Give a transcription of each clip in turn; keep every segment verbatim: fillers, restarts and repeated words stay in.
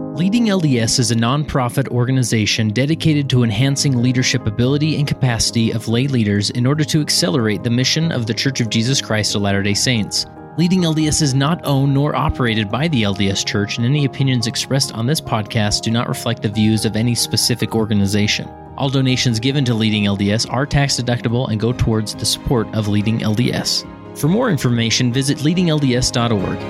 Leading L D S is a nonprofit organization dedicated to enhancing leadership ability and capacity of lay leaders in order to accelerate the mission of The Church of Jesus Christ of Latter-day Saints. Leading L D S is not owned nor operated by the L D S Church, and any opinions expressed on this podcast do not reflect the views of any specific organization. All donations given to Leading L D S are tax deductible and go towards the support of Leading L D S. For more information, visit leading L D S dot org.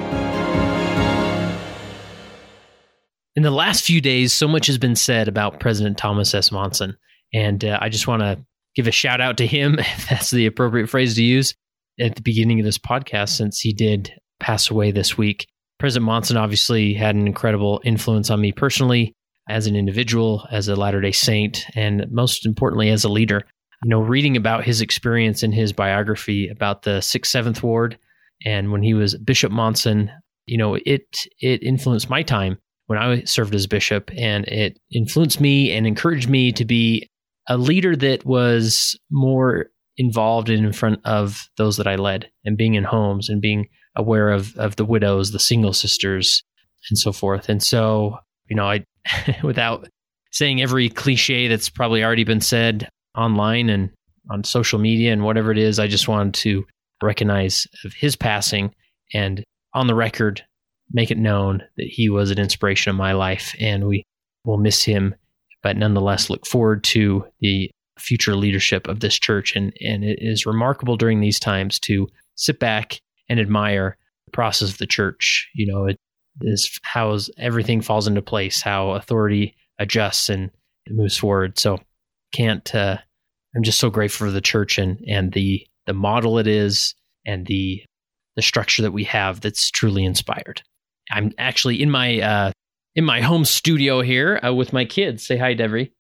In the last few days, so much has been said about President Thomas S. Monson, and uh, I just want to give a shout out to him, if that's the appropriate phrase to use, at the beginning of this podcast, since he did pass away this week. President Monson obviously had an incredible influence on me personally, as an individual, as a Latter-day Saint, and most importantly, as a leader. You know, reading about his experience in his biography about the sixth, seventh Ward, and when he was Bishop Monson, you know, it it influenced my time when I served as bishop, and it influenced me and encouraged me to be a leader that was more involved in front of those that I led, and being in homes and being aware of of the widows, the single sisters, and so forth. And so, you know, I, without saying every cliche that's probably already been said online and on social media and whatever it is, I just wanted to recognize of his passing and on the record, make it known that he was an inspiration of my life, and we will miss him, but nonetheless look forward to the future leadership of this church. And, and it is remarkable during these times to sit back and admire the process of the church. You know, it is how everything falls into place, how authority adjusts and it moves forward. So can't, uh, I'm just so grateful for the church and, and the, the model it is, and the, the structure that we have that's truly inspired. I'm actually in my uh, in my home studio here uh, with my kids. Say hi, Devery.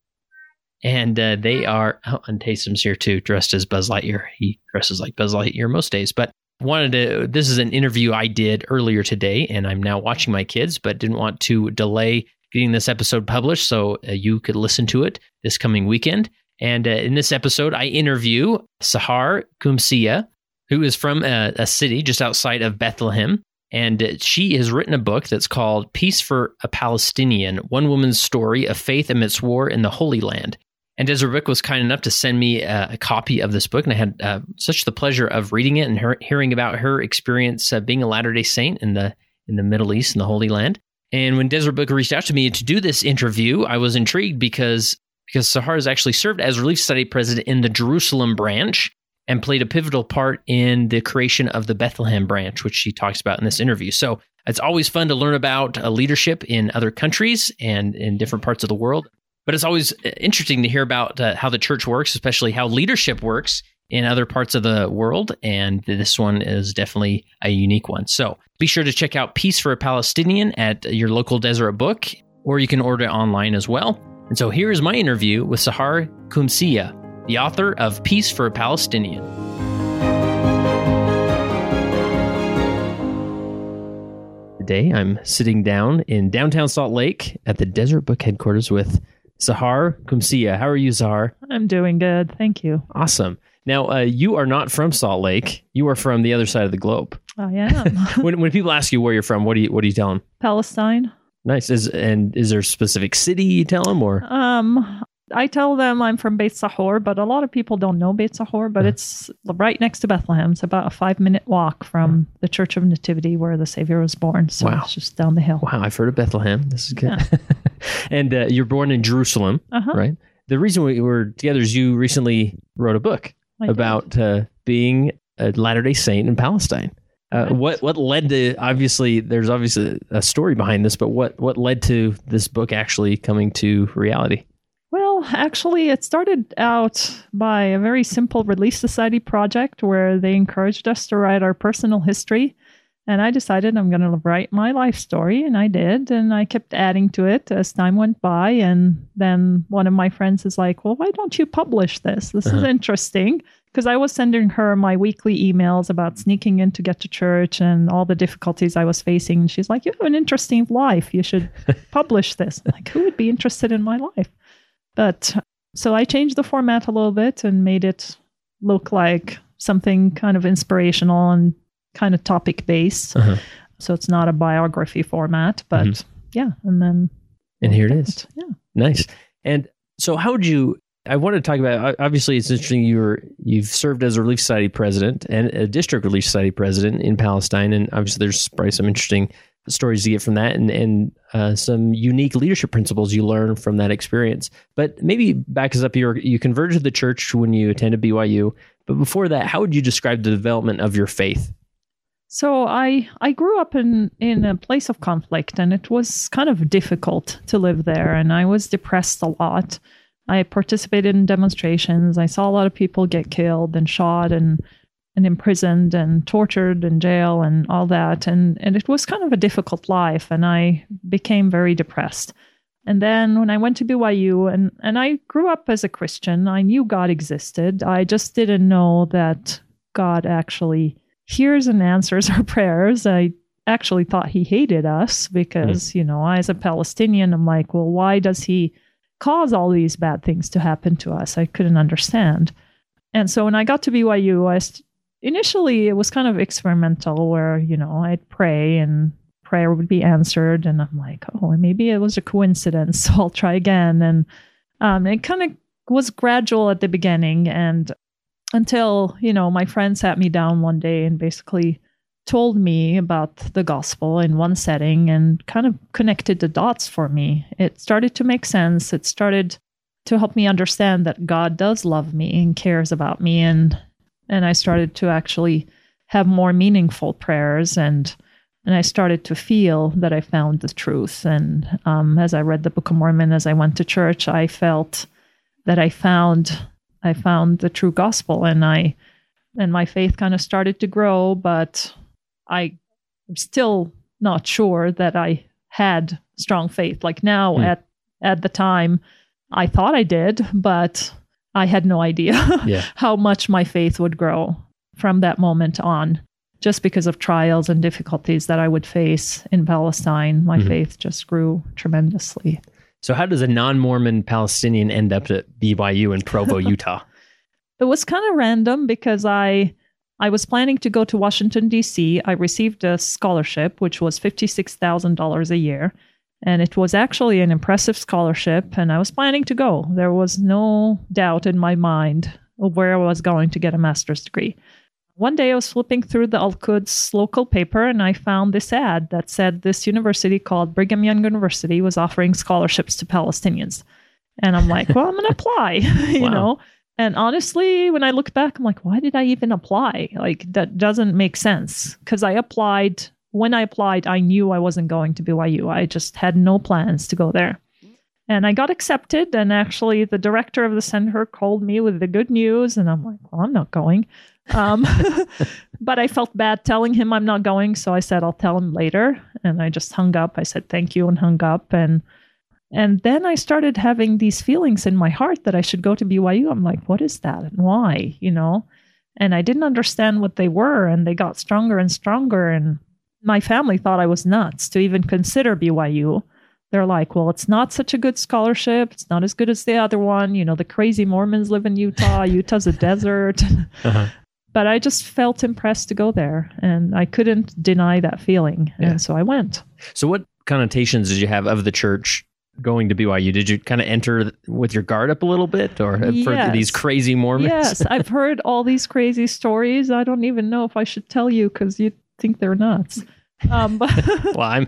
And uh, they are, oh, and Taysom's here too, dressed as Buzz Lightyear. He dresses like Buzz Lightyear most days. But wanted to, this is an interview I did earlier today, and I'm now watching my kids, but didn't want to delay getting this episode published so uh, you could listen to it this coming weekend. And uh, in this episode, I interview Sahar Kumsia, who is from a, a city just outside of Bethlehem. And she has written a book that's called Peace for a Palestinian, One Woman's Story of Faith Amidst War in the Holy Land. And Desiree Book was kind enough to send me a, a copy of this book, and I had uh, such the pleasure of reading it and her, hearing about her experience uh, being a Latter-day Saint in the in the Middle East, in the Holy Land. And when Desiree Book reached out to me to do this interview, I was intrigued because, because Sahar has actually served as Relief Study President in the Jerusalem branch, and played a pivotal part in the creation of the Bethlehem branch, which she talks about in this interview. So it's always fun to learn about uh, leadership in other countries and in different parts of the world. But it's always interesting to hear about uh, how the church works, especially how leadership works in other parts of the world. And this one is definitely a unique one. So be sure to check out Peace for a Palestinian at your local Deseret Book, or you can order it online as well. And so here is my interview with Sahar Kumsia, the author of Peace for a Palestinian. Today, I'm sitting down in downtown Salt Lake at the Deseret Book headquarters with Sahar Kumsia. How are you, Sahar? I'm doing good. Thank you. Awesome. Now, uh, you are not from Salt Lake. You are from the other side of the globe. I am. when when people ask you where you're from, what do you what do you tell them? Palestine. Nice. Is and is there a specific city you tell them, or? Um. I tell them I'm from Beit Sahor, but a lot of people don't know Beit Sahor, but uh-huh. It's right next to Bethlehem. It's about a five-minute walk from the Church of Nativity where the Savior was born. So wow. It's just down the hill. Wow, I've heard of Bethlehem. This is good. Yeah. And uh, you're born in Jerusalem, uh-huh. right? The reason we were together is you recently wrote a book I about uh, being a Latter-day Saint in Palestine. Uh, right. What what led to, obviously, there's obviously a story behind this, but what, what led to this book actually coming to reality? Well, actually, it started out by a very simple Relief Society project where they encouraged us to write our personal history. And I decided I'm going to write my life story, and I did. And I kept adding to it as time went by. And then one of my friends is like, well, why don't you publish this? This uh-huh. is interesting. Because I was sending her my weekly emails about sneaking in to get to church and all the difficulties I was facing. And she's like, you have an interesting life. You should publish this. I'm like, who would be interested in my life? But so I changed the format a little bit and made it look like something kind of inspirational and kind of topic based. Uh-huh. So it's not a biography format, but mm-hmm. yeah. And then And here it is. Yeah. Nice. And so how would you, I want to talk about, obviously it's interesting you're, you've served as a Relief Society president and a district Relief Society president in Palestine. And obviously there's probably some interesting stories to get from that and, and uh, some unique leadership principles you learn from that experience. But maybe back us up, you you converted to the church when you attended B Y U. But before that, how would you describe the development of your faith? So I, I grew up in, in a place of conflict, and it was kind of difficult to live there. And I was depressed a lot. I participated in demonstrations. I saw a lot of people get killed and shot and and imprisoned and tortured in jail and all that. And, and it was kind of a difficult life. And I became very depressed. And then when I went to B Y U, and, and I grew up as a Christian, I knew God existed. I just didn't know that God actually hears and answers our prayers. I actually thought he hated us because, mm. you know, as a Palestinian, I'm like, well, why does he cause all these bad things to happen to us? I couldn't understand. And so when I got to B Y U, I st- initially it was kind of experimental where, you know, I'd pray and prayer would be answered. And I'm like, oh, maybe it was a coincidence. So I'll try again. And um, it kind of was gradual at the beginning. And until, you know, my friend sat me down one day and basically told me about the gospel in one setting and kind of connected the dots for me. It started to make sense. It started to help me understand that God does love me and cares about me. And and I started to actually have more meaningful prayers, and and I started to feel that I found the truth. And um, as I read the Book of Mormon, as I went to church, I felt that I found I found the true gospel, and I and my faith kind of started to grow, but I, I'm still not sure that I had strong faith. Like now, mm. at at the time, I thought I did, but I had no idea yeah. how much my faith would grow from that moment on. Just because of trials and difficulties that I would face in Palestine, my mm-hmm. faith just grew tremendously. So how does a non-Mormon Palestinian end up at B Y U in Provo, Utah? It was kind of random because I I was planning to go to Washington, D C. I received a scholarship, which was fifty-six thousand dollars a year. And it was actually an impressive scholarship, and I was planning to go. There was no doubt in my mind of where I was going to get a master's degree. One day I was flipping through the Al-Quds local paper, and I found this ad that said this university called Brigham Young University was offering scholarships to Palestinians. And I'm like, well, I'm going to apply, you wow. know? And honestly, when I look back, I'm like, why did I even apply? Like, that doesn't make sense. Because I applied, when I applied, I knew I wasn't going to B Y U. I just had no plans to go there. And I got accepted, and actually the director of the center called me with the good news, and I'm like, well, I'm not going. Um, but I felt bad telling him I'm not going, so I said I'll tell him later, and I just hung up. I said thank you and hung up, and and then I started having these feelings in my heart that I should go to B Y U. I'm like, what is that and why, you know? And I didn't understand what they were, and they got stronger and stronger, and my family thought I was nuts to even consider B Y U. They're like, well, it's not such a good scholarship. It's not as good as the other one. You know, the crazy Mormons live in Utah. Utah's a desert. Uh-huh. But I just felt impressed to go there, and I couldn't deny that feeling. Yeah. And so I went. So what connotations did you have of the church going to B Y U? Did you kind of enter with your guard up a little bit, or yes. for these crazy Mormons? Yes, I've heard all these crazy stories. I don't even know if I should tell you because you think they're nuts. Um, but well, I'm...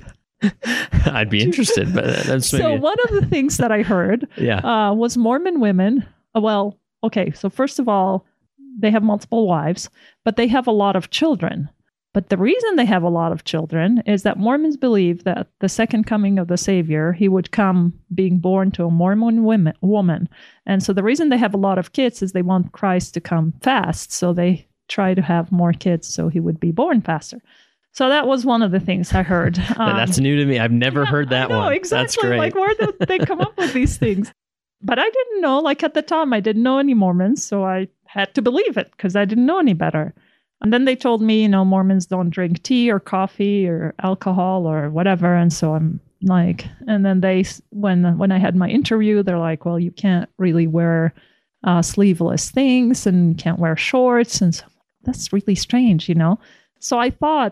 I'd be interested, but that's maybe... So one of the things that I heard yeah. uh, was Mormon women. Uh, well, okay, so first of all, they have multiple wives, but they have a lot of children. But the reason they have a lot of children is that Mormons believe that the second coming of the Savior, he would come being born to a Mormon women, woman. And so the reason they have a lot of kids is they want Christ to come fast. So they try to have more kids so he would be born faster. So that was one of the things I heard. Um, That's new to me. I've never yeah, heard that I know, one. Exactly. That's great. Like, where did they come up with these things? But I didn't know, like at the time, I didn't know any Mormons, so I had to believe it because I didn't know any better. And then they told me, you know, Mormons don't drink tea or coffee or alcohol or whatever. And so I'm like, and then they, when when I had my interview, they're like, well, you can't really wear uh, sleeveless things and you can't wear shorts. And so that's really strange, you know? So I thought,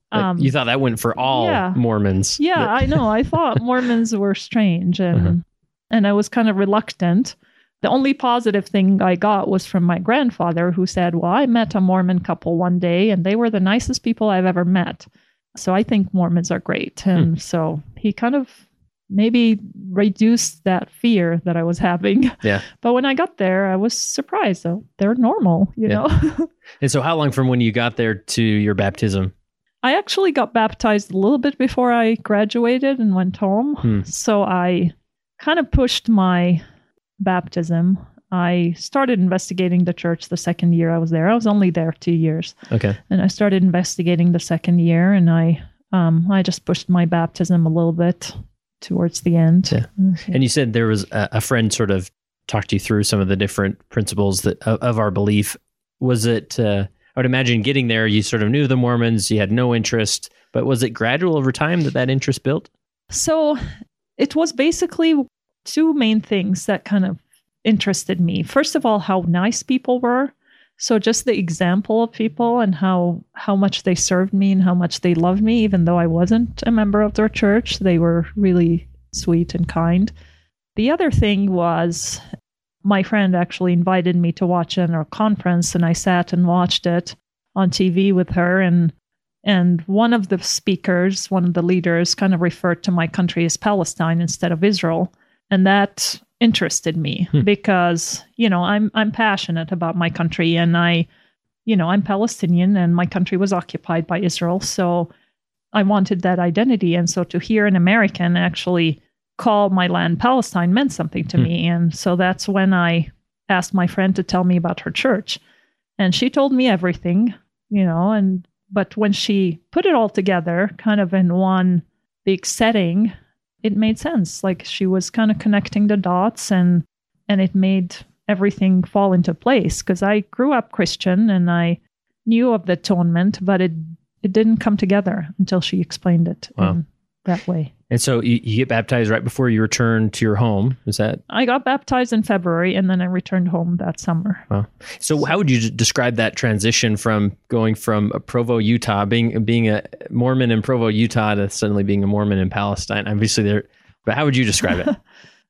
Like, Um, you thought that went for all yeah. Mormons. Yeah, But- I know. I thought Mormons were strange, and Uh-huh. and I was kind of reluctant. The only positive thing I got was from my grandfather, who said, "Well, I met a Mormon couple one day, and they were the nicest people I've ever met. So I think Mormons are great." And Hmm. so he kind of maybe reduced that fear that I was having. Yeah. But when I got there, I was surprised. Oh, they're normal, you Yeah. know. And so how long from when you got there to your baptism? I actually got baptized a little bit before I graduated and went home. Hmm. So I kind of pushed my baptism. I started investigating the church the second year I was there. I was only there two years. Okay. And I started investigating the second year, and I um, I just pushed my baptism a little bit towards the end. Yeah. Uh, And you said there was a, a friend sort of talked you through some of the different principles that of, of our belief. Was it, uh, I would imagine getting there, you sort of knew the Mormons, you had no interest, but was it gradual over time that that interest built? So it was basically two main things that kind of interested me. First of all, how nice people were. So just the example of people and how how much they served me and how much they loved me, even though I wasn't a member of their church. They were really sweet and kind. The other thing was my friend actually invited me to watch in our conference, and I sat and watched it on T V with her. And and one of the speakers, one of the leaders, kind of referred to my country as Palestine instead of Israel. And that interested me Hmm. because, you know, I'm I'm passionate about my country, and I, you know, I'm Palestinian, and my country was occupied by Israel. So I wanted that identity. And so to hear an American actually call my land Palestine meant something to Hmm. me. And so that's when I asked my friend to tell me about her church. And she told me everything, you know, and but when she put it all together kind of in one big setting, it made sense. Like she was kind of connecting the dots, and and it made everything fall into place, because I grew up Christian and I knew of the atonement, but it it didn't come together until she explained it Wow. in that way. And so you, you get baptized right before you return to your home. Is that I got baptized in February, and then I returned home that summer. so? How would you d- describe that transition from going from uh, Provo, Utah, being being a Mormon in Provo, Utah, to suddenly being a Mormon in Palestine? Obviously, there. But how would you describe it?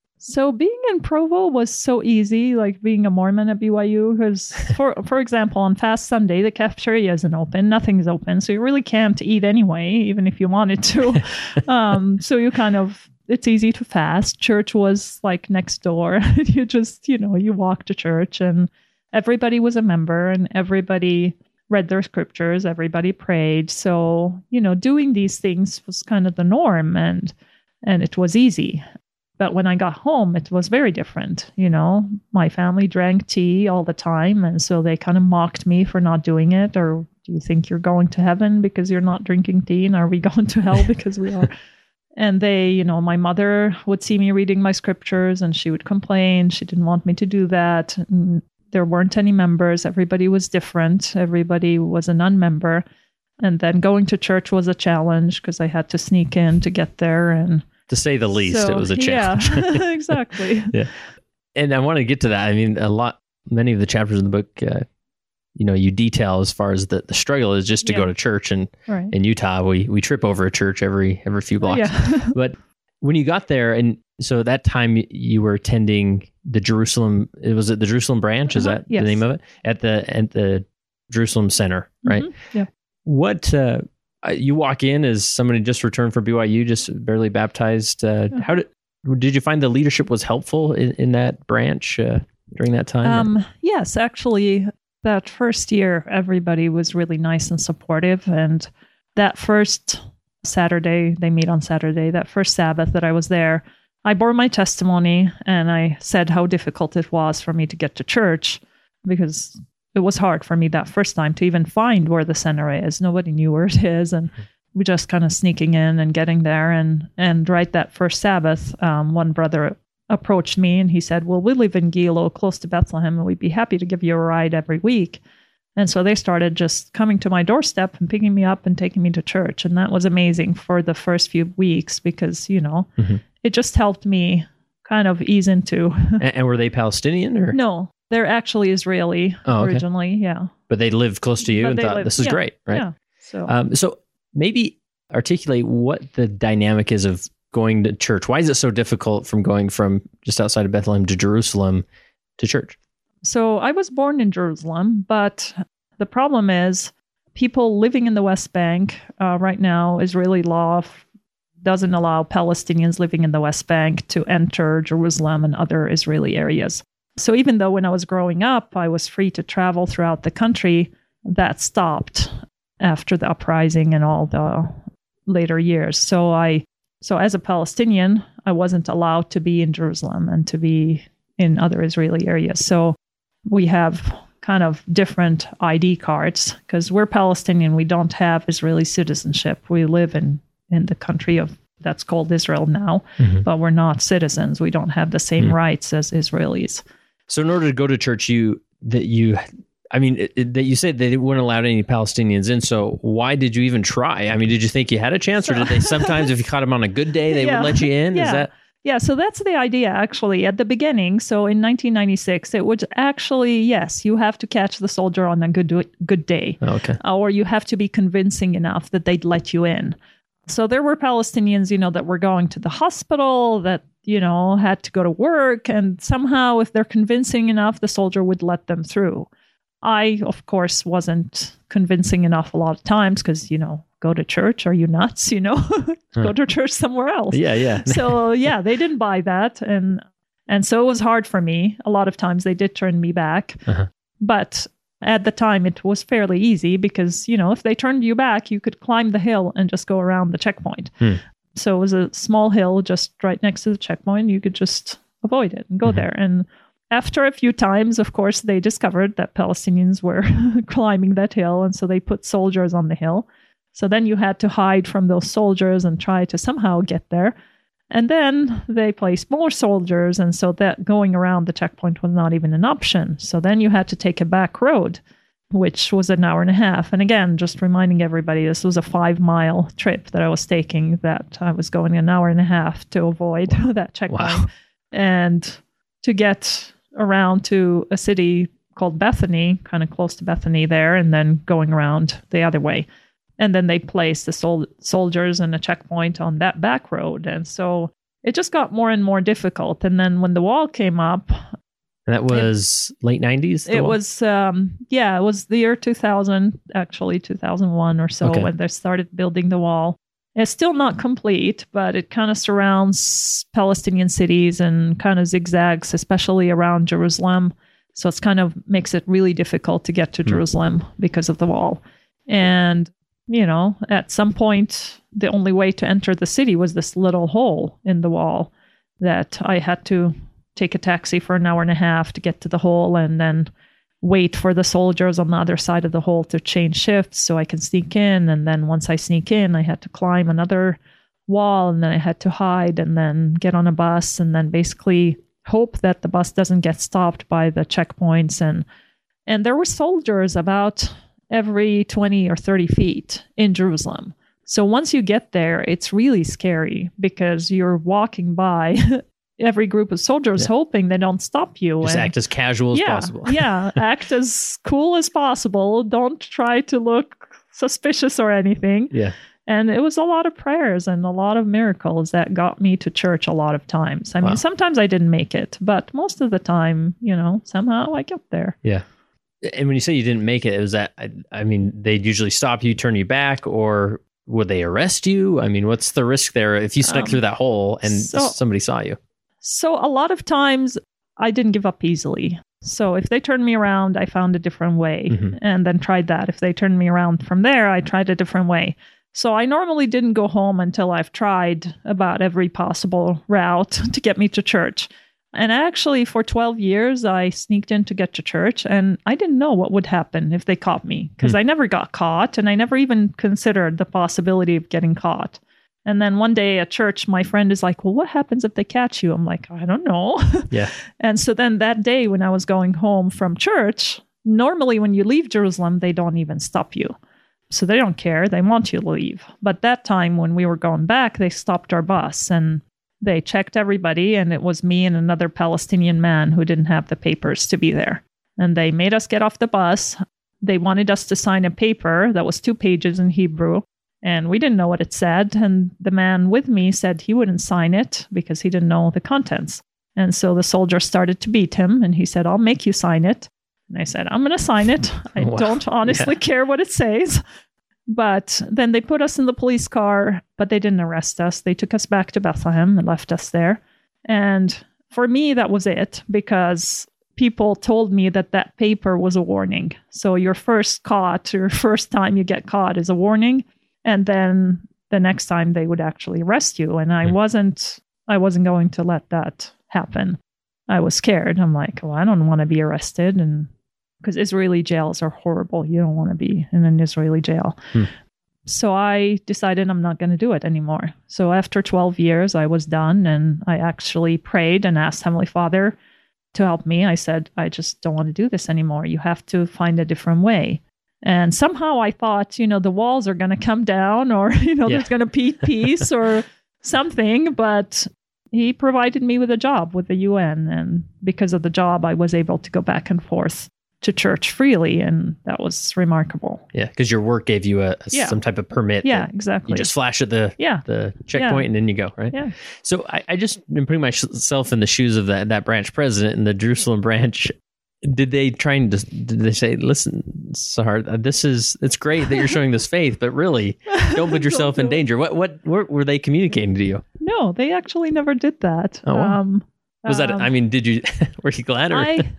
So being in Provo was so easy, like being a Mormon at B Y U, because for for example, on Fast Sunday, the cafeteria isn't open, nothing's open, so you really can't eat anyway, even if you wanted to. um, so you kind of, it's easy to fast. Church was like next door. You just, you know, you walk to church, and everybody was a member, and everybody read their scriptures, everybody prayed. So, you know, doing these things was kind of the norm, and and it was easy. But when I got home, it was very different. You know, my family drank tea all the time. And so they kind of mocked me for not doing it. Or do you think you're going to heaven because you're not drinking tea? And are we going to hell because we are? And they, you know, my mother would see me reading my scriptures, and she would complain. She didn't want me to do that. And there weren't any members. Everybody was different. Everybody was a non-member. And then going to church was a challenge because I had to sneak in to get there. And To say the least, so, it was a challenge. Yeah, exactly. Yeah. And I want to get to that. I mean, a lot, many of the chapters in the book, uh, you know, you detail as far as the, the struggle is just to Yeah. go to church. And Right. in Utah, we we trip over a church every every few blocks. Yeah. But when you got there, and so at that time you were attending the Jerusalem, it was it the Jerusalem branch? Is Uh-huh. that Yes. the name of it? At the at the Jerusalem Center, right? Mhm. Yeah. What uh, uh, you walk in as somebody just returned from B Y U, just barely baptized. Uh, Yeah. How did did you find the leadership was helpful in, in that branch uh, during that time? Um, yes, actually, that first year, everybody was really nice and supportive. And that first Saturday, they meet on Saturday, that first Sabbath that I was there, I bore my testimony, and I said how difficult it was for me to get to church, because it was hard for me that first time to even find where the center is. Nobody knew where it is. And we just kind of sneaking in and getting there. And, and right that first Sabbath, um, one brother approached me, and he said, well, we live in Gilo, close to Bethlehem, and we'd be happy to give you a ride every week. And so they started just coming to my doorstep and picking me up and taking me to church. And that was amazing for the first few weeks because, you know, Mhm. it just helped me kind of ease into. and, and were they Palestinian or? No, they're actually Israeli Oh, okay. originally. Yeah. But they lived close to you But and they thought lived- this is yeah, great, right? Yeah. So Um, so maybe articulate what the dynamic is of going to church. Why is it so difficult from going from just outside of Bethlehem to Jerusalem to church? So I was born in Jerusalem, but the problem is people living in the West Bank uh, right now, Israeli law doesn't allow Palestinians living in the West Bank to enter Jerusalem and other Israeli areas. So even though when I was growing up, I was free to travel throughout the country, that stopped after the uprising and all the later years. So I So as a Palestinian, I wasn't allowed to be in Jerusalem and to be in other Israeli areas. So we have kind of different I D cards because we're Palestinian. We don't have Israeli citizenship. We live in, in the country of that's called Israel now, mm-hmm. but we're not citizens. We don't have the same mm-hmm. rights as Israelis. So in order to go to church, you that you I mean, it, it, that you said they weren't allowed any Palestinians in. So why did you even try? I mean, did you think you had a chance, or did they sometimes, if you caught them on a good day, they yeah. would let you in? Yeah. Is that? Yeah. So that's the idea, actually, at the beginning. So in nineteen ninety-six, it would actually, yes, you have to catch the soldier on a good good day. Oh, okay. Or you have to be convincing enough that they'd let you in. So there were Palestinians, you know, that were going to the hospital, that, you know, had to go to work. And somehow, if they're convincing enough, the soldier would let them through. I, of course, wasn't convincing enough a lot of times because, you know, go to church. Are you nuts? You know, huh. go to church somewhere else. Yeah, yeah. So, yeah, they didn't buy that. And and so it was hard for me. A lot of times they did turn me back. Uh-huh. But at the time, it was fairly easy because, you know, if they turned you back, you could climb the hill and just go around the checkpoint. Hmm. So it was a small hill just right next to the checkpoint. You could just avoid it and go mm-hmm. there. And after a few times, of course, they discovered that Palestinians were climbing that hill, and so they put soldiers on the hill. So then you had to hide from those soldiers and try to somehow get there. And then they placed more soldiers, and so that going around the checkpoint was not even an option. So then you had to take a back road, which was an hour and a half. And again, just reminding everybody, this was a five-mile trip that I was taking, that I was going an hour and a half to avoid that checkpoint. Wow. And to get around to a city called Bethany, kind of close to Bethany there, and then going around the other way. And then they placed the sol- soldiers in a checkpoint on that back road. And so it just got more and more difficult. And then when the wall came up... And that was it, late nineties? It wall? was, um, yeah, it was the year two thousand, actually two thousand one or so, okay. when they started building the wall. It's still not complete, but it kind of surrounds Palestinian cities and kind of zigzags, especially around Jerusalem. So it's kind of makes it really difficult to get to mm. Jerusalem because of the wall. And, you know, at some point, the only way to enter the city was this little hole in the wall that I had to take a taxi for an hour and a half to get to the hole, and then wait for the soldiers on the other side of the hole to change shifts so I can sneak in. And then once I sneak in, I had to climb another wall, and then I had to hide and then get on a bus and then basically hope that the bus doesn't get stopped by the checkpoints. And and there were soldiers about every twenty or thirty feet in Jerusalem. So once you get there, it's really scary because you're walking by every group of soldiers yeah. hoping they don't stop you. Just and, act as casual as yeah, possible. yeah, act as cool as possible. Don't try to look suspicious or anything. Yeah. And it was a lot of prayers and a lot of miracles that got me to church a lot of times. I wow. mean, sometimes I didn't make it, but most of the time, you know, somehow I got there. Yeah. And when you say you didn't make it, it was that, I, I mean, they'd usually stop you, turn you back, or would they arrest you? I mean, what's the risk there if you snuck um, through that hole and so, somebody saw you? So a lot of times I didn't give up easily. So if they turned me around, I found a different way mm-hmm. and then tried that. If they turned me around from there, I tried a different way. So I normally didn't go home until I've tried about every possible route to get me to church. And actually, for twelve years, I sneaked in to get to church, and I didn't know what would happen if they caught me, because mm. I never got caught, and I never even considered the possibility of getting caught. And then one day at church, my friend is like, well, what happens if they catch you? I'm like, I don't know. Yeah. And so then that day when I was going home from church, normally when you leave Jerusalem, they don't even stop you. So they don't care. They want you to leave. But that time when we were going back, they stopped our bus and they checked everybody. And it was me and another Palestinian man who didn't have the papers to be there. And they made us get off the bus. They wanted us to sign a paper that was two pages in Hebrew. And we didn't know what it said. And the man with me said he wouldn't sign it because he didn't know the contents. And so the soldier started to beat him. And he said, I'll make you sign it. And I said, I'm going to sign it. I Wow. don't honestly Yeah. care what it says. But then they put us in the police car, but they didn't arrest us. They took us back to Bethlehem and left us there. And for me, that was it, because people told me that that paper was a warning. So your first caught, your first time you get caught is a warning. And then the next time they would actually arrest you. And I Mm. wasn't, I wasn't going to let that happen. I was scared. I'm like, well, I don't want to be arrested. And because Israeli jails are horrible. You don't want to be in an Israeli jail. Hmm. So I decided I'm not going to do it anymore. So after twelve years, I was done. And I actually prayed and asked Heavenly Father to help me. I said, I just don't want to do this anymore. You have to find a different way. And somehow I thought, you know, the walls are going to come down, or, you know, Yeah. there's going to be peace or something. But he provided me with a job with the U N. And because of the job, I was able to go back and forth to church freely. And that was remarkable. Yeah, because your work gave you a, a Yeah. some type of permit. Yeah, that exactly. You just flash at the yeah. the checkpoint and then you go, right? Yeah. So I, I just been putting myself in the shoes of that, that branch president in the Jerusalem branch. Did they try and dis- did they say, listen, Sahar, this is, it's great that you're showing this faith, but really don't put yourself Don't in do it. danger. What, what, what were they communicating to you? No, they actually never did that. Oh, wow. Um, Was that, um, I mean, did you, were you glad or? I,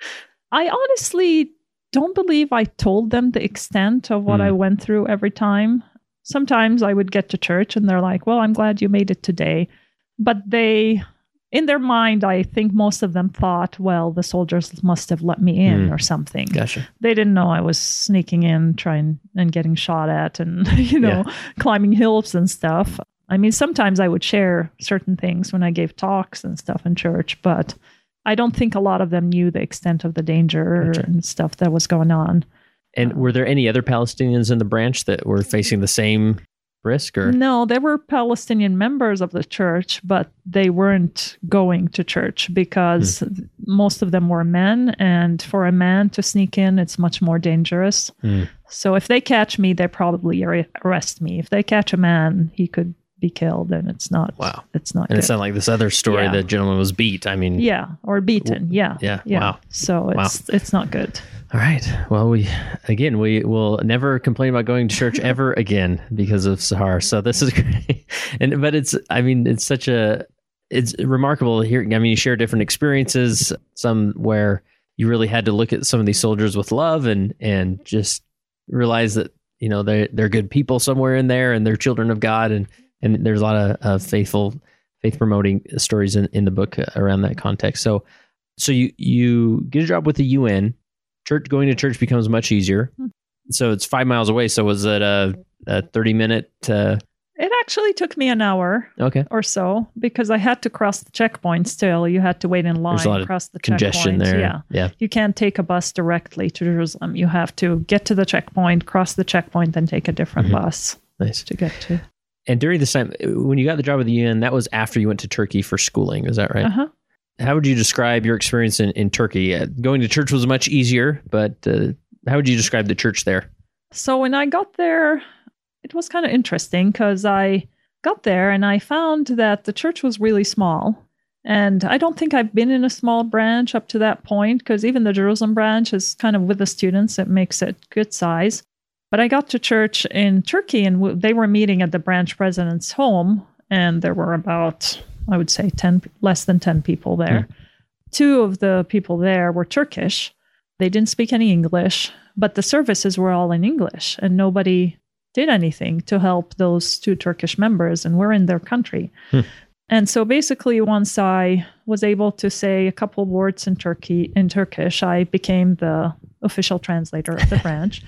I honestly don't believe I told them the extent of what Hmm. I went through every time. Sometimes I would get to church and they're like, well, I'm glad you made it today. But they, in their mind, I think most of them thought, well, the soldiers must have let me in Hmm. or something. Gotcha. They didn't know I was sneaking in, trying and getting shot at and, you know, climbing hills and stuff. I mean, sometimes I would share certain things when I gave talks and stuff in church, but I don't think a lot of them knew the extent of the danger Gotcha. and stuff that was going on. And were there any other Palestinians in the branch that were facing the same risk or? No, there were Palestinian members of the church, but they weren't going to church because Hmm. most of them were men. And for a man to sneak in, it's much more dangerous. Hmm. So if they catch me, they probably ar- arrest me. If they catch a man, he could be killed, and it's not. Wow. It's not. And good. it sounded like this other story, Yeah. the gentleman was beat. I mean, Yeah, or beaten. Yeah. Yeah, Yeah. wow. So it's it's not good. all right. Well, we, again, we will never complain about going to church ever again because of Sahar. So this is great. And, but it's, I mean, it's such a, it's remarkable to hear. I mean, you share different experiences, some where you really had to look at some of these soldiers with love and, and just realize that, you know, they're, they're good people somewhere in there and they're children of God. And, and there's a lot of uh, faithful, faith promoting stories in, in the book around that context. So, so you, you get a job with the U N. Church, going to church becomes much easier. So it's five miles away. So was it a, a thirty minute? Uh, It actually took me an hour okay. or so because I had to cross the checkpoint still. You had to wait in line, There's a lot of cross the Congestion checkpoint. there. Yeah. Yeah. You can't take a bus directly to Jerusalem. You have to get to the checkpoint, cross the checkpoint, then take a different Mhm. bus Nice. to get to. And during this time, when you got the job with the U N, that was after you went to Turkey for schooling. Is that right? Uh-huh. How would you describe your experience in, in Turkey? Uh, going to church was much easier, but uh, how would you describe the church there? So when I got there, it was kind of interesting because I got there and I found that the church was really small. And I don't think I've been in a small branch up to that point because even the Jerusalem branch is kind of with the students. It makes it good size. But I got to church in Turkey and w- they were meeting at the branch president's home. And there were about, I would say, ten, less than ten people there. Two of the people there were Turkish. They didn't speak any English, but the services were all in English and nobody did anything to help those two Turkish members, and we're in their country. Hmm. And so basically, once I was able to say a couple words in Turkey in Turkish, I became the official translator of the branch.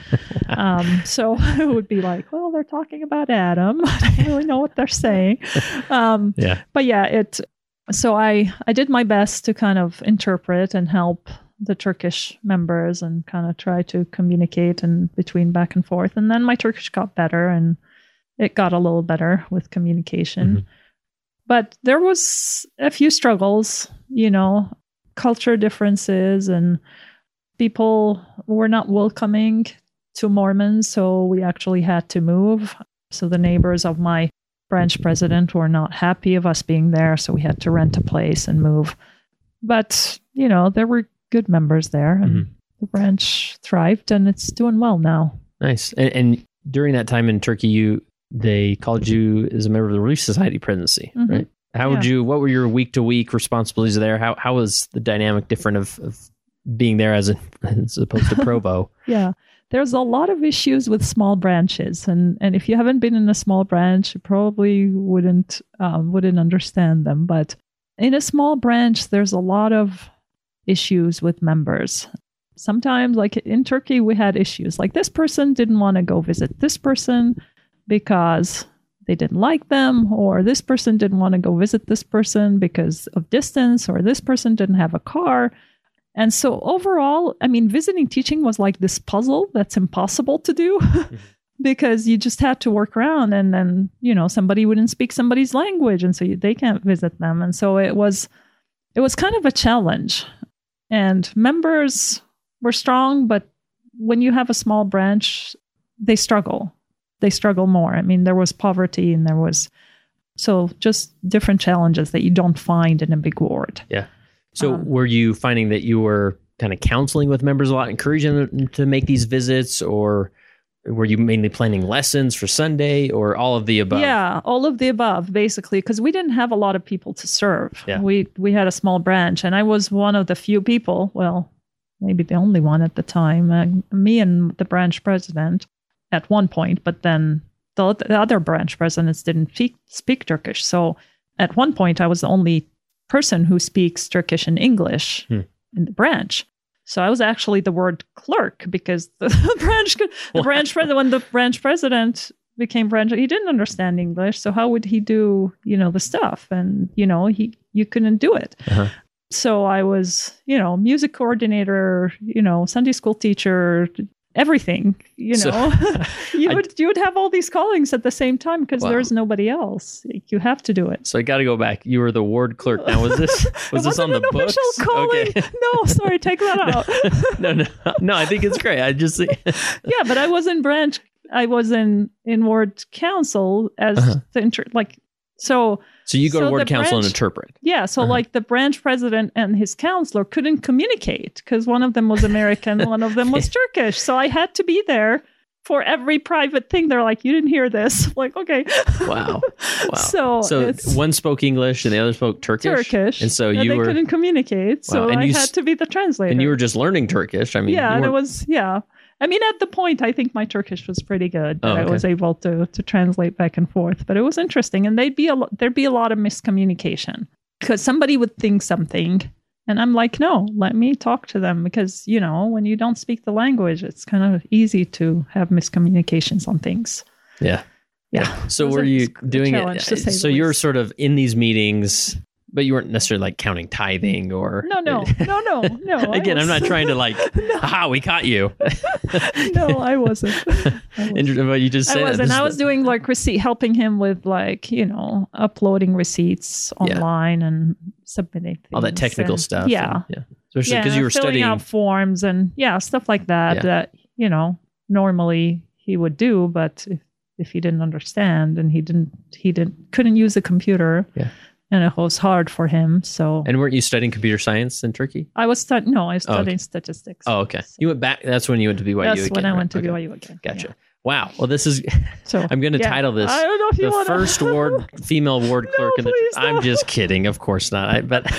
um, so it would be like, well, they're talking about Adam. I don't really know what they're saying. Um, Yeah. but yeah, it. So I I did my best to kind of interpret and help the Turkish members and kind of try to communicate and between back and forth. And then my Turkish got better and it got a little better with communication. Mhm. But there was a few struggles, you know, culture differences and people were not welcoming to Mormons. So we actually had to move. So the neighbors of my branch president were not happy of us being there, so we had to rent a place and move. But, you know, there were good members there, and mm-hmm. the branch thrived, and it's doing well now. Nice. And, and during that time in Turkey, you they called you as a member of the Relief Society presidency, mm-hmm. right? How would yeah. you, what were your week-to-week responsibilities there? How how was the dynamic different of, of being there as, a, as opposed to Provo? Yeah. There's a lot of issues with small branches, and, and if you haven't been in a small branch, you probably wouldn't um, wouldn't understand them. But in a small branch, there's a lot of issues with members. Sometimes, like in Turkey, we had issues like this person didn't want to go visit this person because they didn't like them, or this person didn't want to go visit this person because of distance, or this person didn't have a car. And so overall, I mean, visiting teaching was like this puzzle that's impossible to do because you just had to work around, and then, you know, somebody wouldn't speak somebody's language, and so you, they can't visit them. And so it was, it was kind of a challenge. And members were strong, but when you have a small branch, they struggle. They struggle more. I mean, there was poverty, and there was, so just different challenges that you don't find in a big ward. Yeah. So um, were you finding that you were kind of counseling with members a lot, encouraging them to make these visits, or were you mainly planning lessons for Sunday, or all of the above? Yeah, all of the above, basically, because we didn't have a lot of people to serve. Yeah. We we had a small branch, and I was one of the few people, well, maybe the only one at the time, uh, me and the branch president at one point, but then the, the other branch presidents didn't speak, speak Turkish. So at one point, I was the only person who speaks Turkish and English hmm. in the branch. So I was actually the word clerk, because the branch the branch president when the branch president became branch, he didn't understand English. So how would he do, you know, the stuff? And, you know, he you couldn't do it. Uh-huh. So I was, you know, music coordinator, you know, Sunday school teacher, everything, you know. So, you would I, you would have all these callings at the same time because wow. there's nobody else. You have to do it. So I got to go back. You were the ward clerk. Now, was this was this on the an books? Official calling. Okay. No, sorry, take that out. no, no, no. I think it's great. I just yeah, but I was in branch. I was in in ward council as uh-huh. the inter like so. So you go so to ward council branch, and interpret. Yeah. So uh-huh. like the branch president and his counselor couldn't communicate because one of them was American, one of them was Turkish. So I had to be there for every private thing. They're like, you didn't hear this. I'm like, okay. Wow. Wow. So, so one spoke English and the other spoke Turkish. Turkish. And so and you they were. couldn't communicate. Wow. So and I you, had to be the translator. And you were just learning Turkish. I mean, yeah. And it was, yeah. I mean, at the point, I think my Turkish was pretty good. That oh, okay. I was able to to translate back and forth. But it was interesting, and they'd be a lo- there'd be a lot of miscommunication because somebody would think something, and I'm like, no, let me talk to them, because you know when you don't speak the language, it's kind of easy to have miscommunications on things. Yeah, yeah. yeah. So were a, you doing it? So you were sort of in these meetings. But you weren't necessarily like counting tithing or... No, no, no, no, no. Again, was... I'm not trying to like, no. Aha, we caught you. no, I wasn't. I wasn't. But you just said... I wasn't. I was the... doing like receipt, helping him with like, you know, uploading receipts online yeah. and submitting things. All that technical and, stuff. Yeah. And, yeah. Especially because yeah, you were filling studying... out forms and yeah, stuff like that yeah. that, you know, normally he would do, but if, if he didn't understand and he didn't, he didn't, couldn't use a computer... Yeah. And it was hard for him. So, and weren't you studying computer science in Turkey? I was studying. No, I was studying oh, okay. statistics. Oh, okay. You went back. That's when you went to B Y U that's again. That's when I right? went to okay. B Y U again. Gotcha. Yeah. Wow. Well, this is. So I'm going to yeah. title this. I don't know if the you wanna... first ward female ward clerk. no, in the. Please, no. I'm just kidding. Of course not. I, but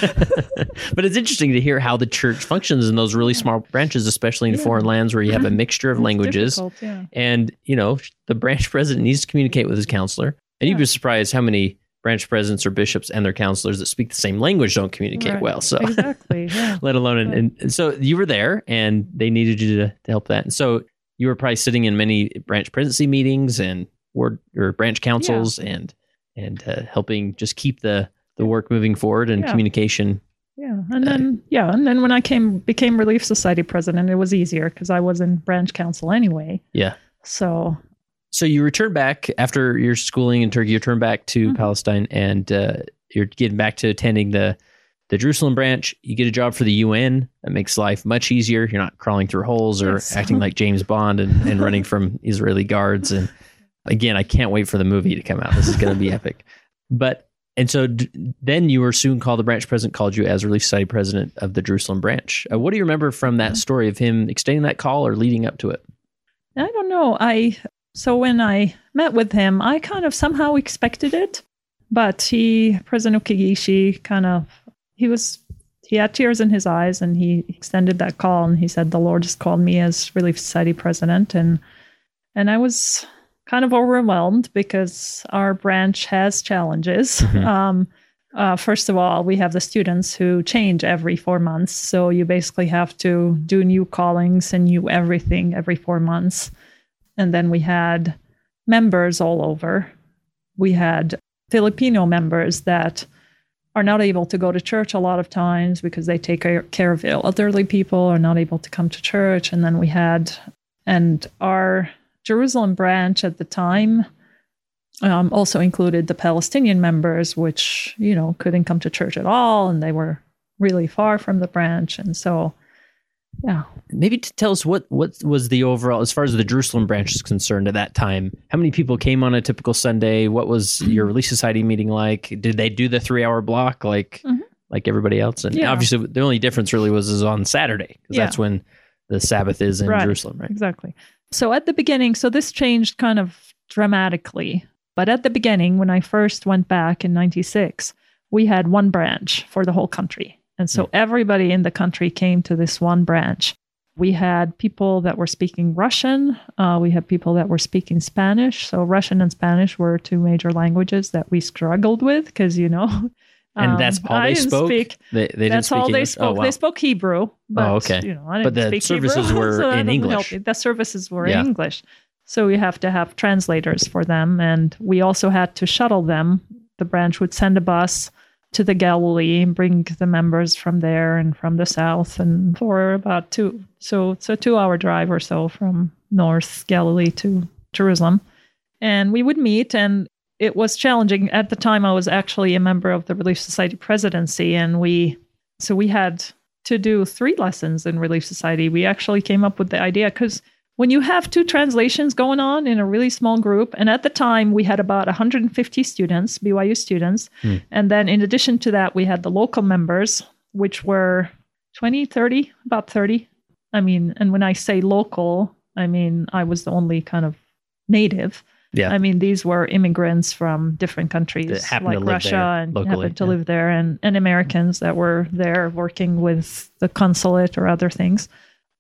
but it's interesting to hear how the church functions in those really small branches, especially in yeah. foreign lands where you have a mixture of it's languages. Yeah. And you know the branch president needs to communicate with his counselor, and yeah. you'd be surprised how many branch presidents or bishops and their counselors that speak the same language don't communicate right. well. So exactly, yeah. let alone, and, and, and so you were there and they needed you to, to help that. And so you were probably sitting in many branch presidency meetings and ward or branch councils yeah. and, and uh, helping just keep the, the work moving forward and yeah. communication. Yeah. And uh, then, yeah. And then when I came, became Relief Society president, it was easier because I was in branch council anyway. Yeah. So So you return back after your schooling in Turkey, you return back to mm-hmm. Palestine, and uh, you're getting back to attending the, the Jerusalem branch. You get a job for the U N. That makes life much easier. You're not crawling through holes or yes. acting like James Bond and, and running from Israeli guards. And Again, I can't wait for the movie to come out. This is going to be epic. But and so d- then you were soon called, the branch president called you as Relief Society president of the Jerusalem branch. Uh, what do you remember from that story of him extending that call or leading up to it? I don't know. I so when I met with him, I kind of somehow expected it, but he, President Okigishi, kind of he was he had tears in his eyes, and he extended that call, and he said, "The Lord has called me as Relief Society president," and and I was kind of overwhelmed because our branch has challenges. Mm-hmm. Um, uh, first of all, we have the students who change every four months. So you basically have to do new callings and new everything every four months. And then we had members all over. We had Filipino members that are not able to go to church a lot of times because they take care of elderly people, are not able to come to church. And then we had, and our Jerusalem branch at the time um, also included the Palestinian members, which, you know, couldn't come to church at all, and they were really far from the branch. And so, yeah. Maybe to tell us what, what was the overall, as far as the Jerusalem branch is concerned at that time, how many people came on a typical Sunday? What was your Relief Society meeting like? Did they do the three hour block like mm-hmm. like everybody else? And yeah. obviously the only difference really was is on Saturday, because yeah. that's when the Sabbath is in right. Jerusalem, right? Exactly. So at the beginning, so this changed kind of dramatically. But at the beginning, when I first went back in ninety-six, we had one branch for the whole country. And so mm. everybody in the country came to this one branch. We had people that were speaking Russian. Uh, we had people that were speaking Spanish. So Russian and Spanish were two major languages that we struggled with because, you know... And um, that's all they spoke? Speak, they, they didn't that's speak all English? they spoke. Oh, wow. They spoke Hebrew. But, oh, okay. You know, I didn't but the speak services Hebrew, were so in English. The services were yeah. in English. So we have to have translators for them. And we also had to shuttle them. The branch would send a bus to the Galilee and bring the members from there and from the south. And for about two, so it's a two hour drive or so from North Galilee to Jerusalem. And we would meet, and it was challenging. At the time, I was actually a member of the Relief Society presidency, and we, so we had to do three lessons in Relief Society. We actually came up with the idea, because when you have two translations going on in a really small group, and at the time we had about one hundred fifty students, B Y U students, mm. and then in addition to that, we had the local members, which were twenty, thirty, about thirty. I mean, and when I say local, I mean, I was the only kind of native. Yeah. I mean, these were immigrants from different countries like Russia and locally, happened to yeah. live there, and, and Americans that were there working with the consulate or other things.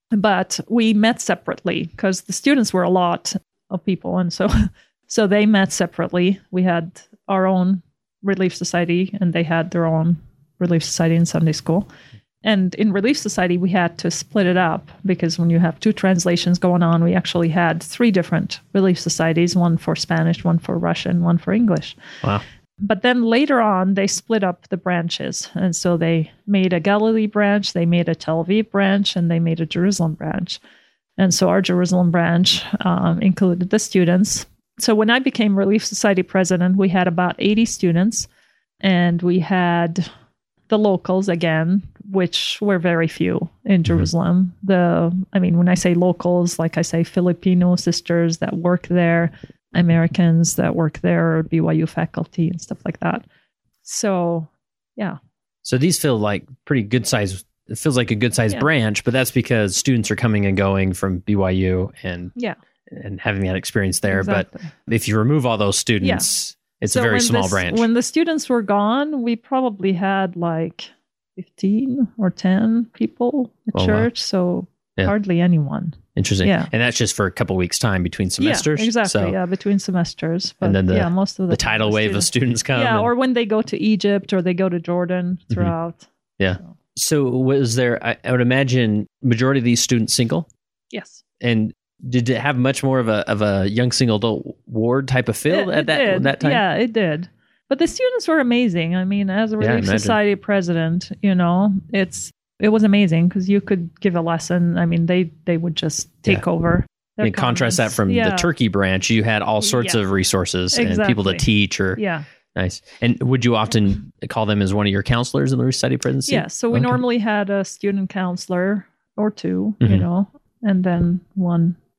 But we met separately because the students were a lot of people. And so, so they met separately. We had our own Relief Society, and they had their own Relief Society in Sunday school. And in Relief Society, we had to split it up because when you have two translations going on, we actually had three different Relief Societies, one for Spanish, one for Russian, one for English. Wow. But then later on, they split up the branches. And so they made a Galilee branch, they made a Tel Aviv branch, and they made a Jerusalem branch. And so our Jerusalem branch um, included the students. So when I became Relief Society president, we had about eighty students, and we had the locals again, which were very few in Jerusalem. Mm-hmm. The, I mean, when I say locals, like I say, Filipino sisters that work there, Americans that work there, or B Y U faculty and stuff like that. So, yeah. So these feel like pretty good size. It feels like a good size yeah. branch, but that's because students are coming and going from B Y U and yeah. and having that experience there. Exactly. But if you remove all those students, yeah. it's so a very small this, branch. When the students were gone, we probably had like fifteen or ten people at oh, church. Wow. So yeah. hardly anyone. Interesting. Yeah. And that's just for a couple weeks time between semesters. Yeah, exactly. So, yeah, between semesters. But and then the, yeah, most of the, the tidal wave students, of students come. Yeah, and, or when they go to Egypt or they go to Jordan throughout. Mm-hmm. Yeah. So. so was there, I, I would imagine, majority of these students single? Yes. And did it have much more of a of a young single adult ward type of feel it, at it that did. that time? Yeah, it did. But the students were amazing. I mean, as a Relief yeah, Society president, you know, it's it was amazing because you could give a lesson. I mean, they they would just take yeah. over. In contrast that from yeah. the Turkey branch, you had all sorts yeah. of resources exactly. and people to teach. Or yeah, nice. And would you often call them as one of your counselors in the Relief Society presidency? Yeah. So we okay. normally had a student counselor or two, mm-hmm. you know, and then one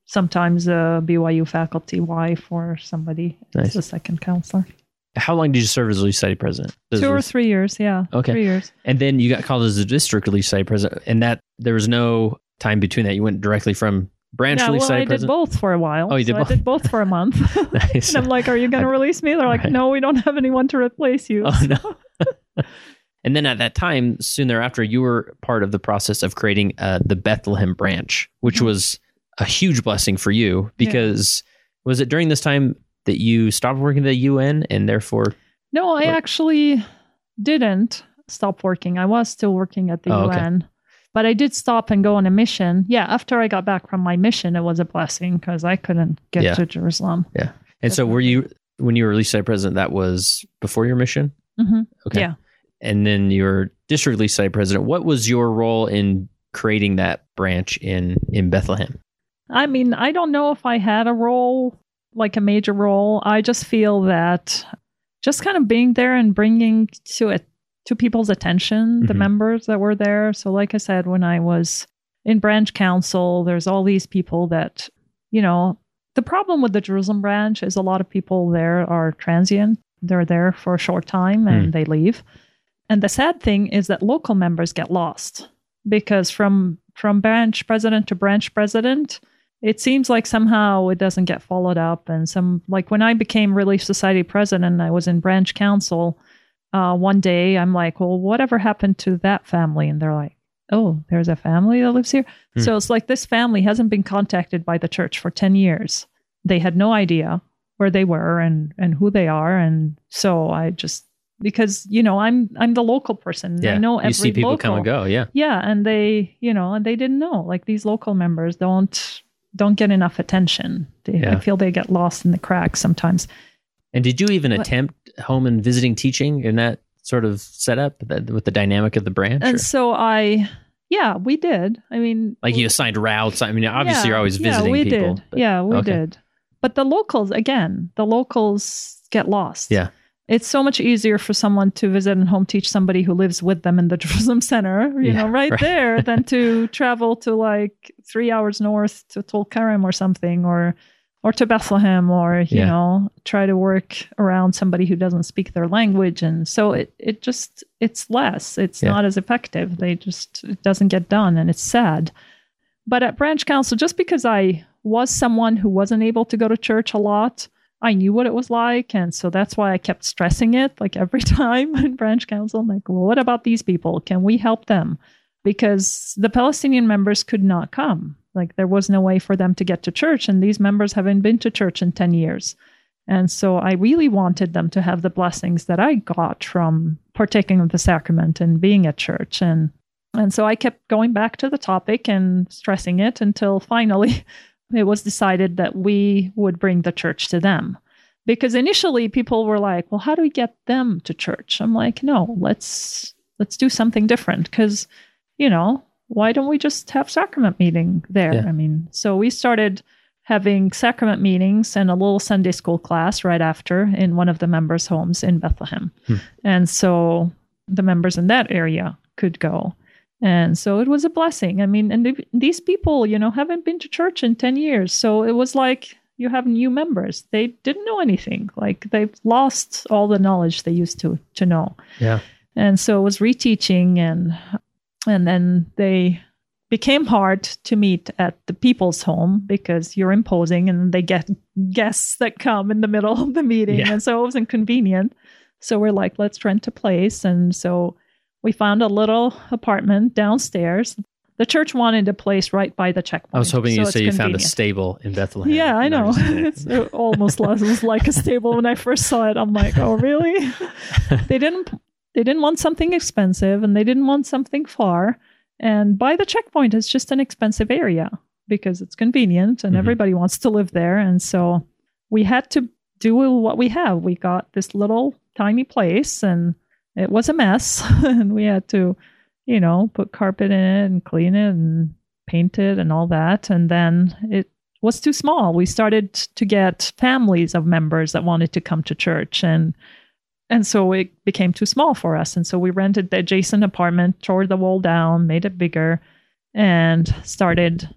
sometimes a B Y U faculty wife or somebody Nice. as the second counselor. How long did you serve as Relief Society president? This Two or was- three years, yeah. Okay. Three years. And then you got called as the district Relief Society president, and that there was no time between that. You went directly from branch Yeah, Relief well, Society I did president. both for a while. Oh, you did so both? I did both for a month. Nice. And I'm like, are you going to I- release me? They're like, Right. no, we don't have anyone to replace you. Oh no. And then at that time, soon thereafter, you were part of the process of creating uh, the Bethlehem branch, which Mhm. was a huge blessing for you because was it during this time that you stopped working at the U N and therefore? No, I What? actually didn't stop working. I was still working at the Oh, okay. U N, but I did stop and go on a mission. Yeah, after I got back from my mission, it was a blessing because I couldn't get Yeah. to Jerusalem. And so were you, when you were Relief Society president, that was before your mission? hmm Okay. Yeah. And then your district Relief Society president, what was your role in creating that branch in, in Bethlehem? I mean, I don't know if I had a role, like a major role. I just feel that just kind of being there and bringing to it to people's attention, the Mhm. members that were there. So, like I said, when I was in branch council, there's all these people that, you know, the problem with the Jerusalem branch is a lot of people there are transient. They're there for a short time and Hmm. they leave. And the sad thing is that local members get lost because from from branch president to branch president, it seems like somehow it doesn't get followed up. And some, like when I became Relief Society president, I was in branch council. Uh, one day I'm like, well, whatever happened to that family? And they're like, oh, there's a family that lives here. Hmm. So it's like this family hasn't been contacted by the church for ten years. They had no idea where they were and, and who they are. And so I just, because, you know, I'm I'm the local person. Yeah. I know every you see people local. come and go. Yeah. Yeah, and they, you know, and they didn't know. Like these local members don't don't get enough attention. They, Yeah. I feel they get lost in the cracks sometimes. And did you even What- attempt home and visiting teaching in that sort of setup that, with the dynamic of the branch? And or- so I, yeah, we did. I mean, like you assigned routes. I mean, obviously yeah, you're always visiting yeah, we people. Did. but- yeah, we okay. did. But the locals, again, the locals get lost. Yeah. It's so much easier for someone to visit and home teach somebody who lives with them in the Jerusalem Center, you Yeah, know, right, right. there, than to travel to like three hours north to Tulkarem or something, or or to Bethlehem, or you Yeah. know, try to work around somebody who doesn't speak their language. And so it it just it's less. It's Yeah. not as effective. They just it doesn't get done, and it's sad. But at branch council, just because I was someone who wasn't able to go to church a lot, I knew what it was like. And so that's why I kept stressing it like every time in branch council. I'm like, well, what about these people? Can we help them? Because the Palestinian members could not come. Like there was no way for them to get to church. And these members haven't been to church in ten years. And so I really wanted them to have the blessings that I got from partaking of the sacrament and being at church. And and so I kept going back to the topic and stressing it until finally it was decided that we would bring the church to them. Because initially people were like, well, how do we get them to church? I'm like, no, let's let's do something different. Because, you know, why don't we just have sacrament meeting there? Yeah. I mean, so we started having sacrament meetings and a little Sunday school class right after in one of the members' homes in Bethlehem. Hmm. And so the members in that area could go. And so it was a blessing. I mean, and th- these people, you know, haven't been to church in ten years. So it was like you have new members. They didn't know anything. Like they've lost all the knowledge they used to to know. Yeah. And so it was reteaching, and and then they became hard to meet at the people's home because you're imposing and they get guests that come in the middle of the meeting. Yeah. And so it was inconvenient. So we're like, let's rent a place. And so we found a little apartment downstairs. The church wanted a place right by the checkpoint. I was hoping so you'd it's say you found a convenient. stable in Bethlehem. Yeah, I No, know. I'm just kidding. It's it almost was, it was like a stable when I first saw it. I'm like, oh, really? they didn't they didn't want something expensive, and they didn't want something far. And by the checkpoint, it's just an expensive area because it's convenient and Mhm. everybody wants to live there. And so we had to do what we have. We got this little tiny place, and it was a mess. And we had to, you know, put carpet in it and clean it and paint it and all that. And then it was too small. We started to get families of members that wanted to come to church, and and so it became too small for us. And so we rented the adjacent apartment, tore the wall down, made it bigger, and started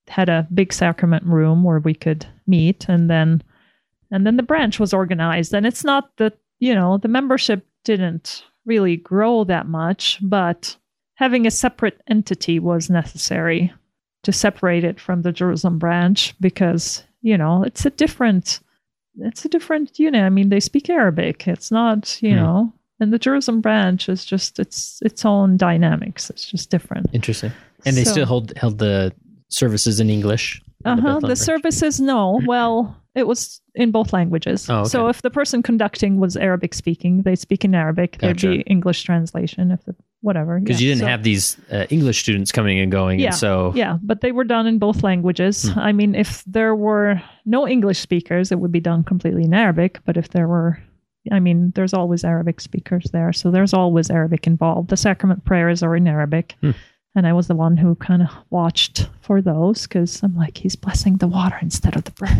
had a big sacrament room where we could meet, and then and then the branch was organized. And it's not that, you know, the membership didn't really grow that much, but having a separate entity was necessary to separate it from the Jerusalem branch, because, you know, it's a different it's a different unit. I mean, they speak Arabic. It's not, you hmm. know, and the Jerusalem branch is just its its own dynamics. It's just different. Interesting. And they so, still hold held the services in English? Uh huh. The, the services, no. Well, it was in both languages. Oh, okay. So if the person conducting was Arabic speaking, they speak in Arabic. Gotcha. There'd be English translation. If the whatever. Because yeah. you didn't so, have these uh, English students coming and going. Yeah. And so yeah, but they were done in both languages. Hmm. I mean, if there were no English speakers, it would be done completely in Arabic. But if there were, I mean, there's always Arabic speakers there. So there's always Arabic involved. The sacrament prayers are in Arabic. Hmm. And I was the one who kind of watched for those, because I'm like, he's blessing the water instead of the bread.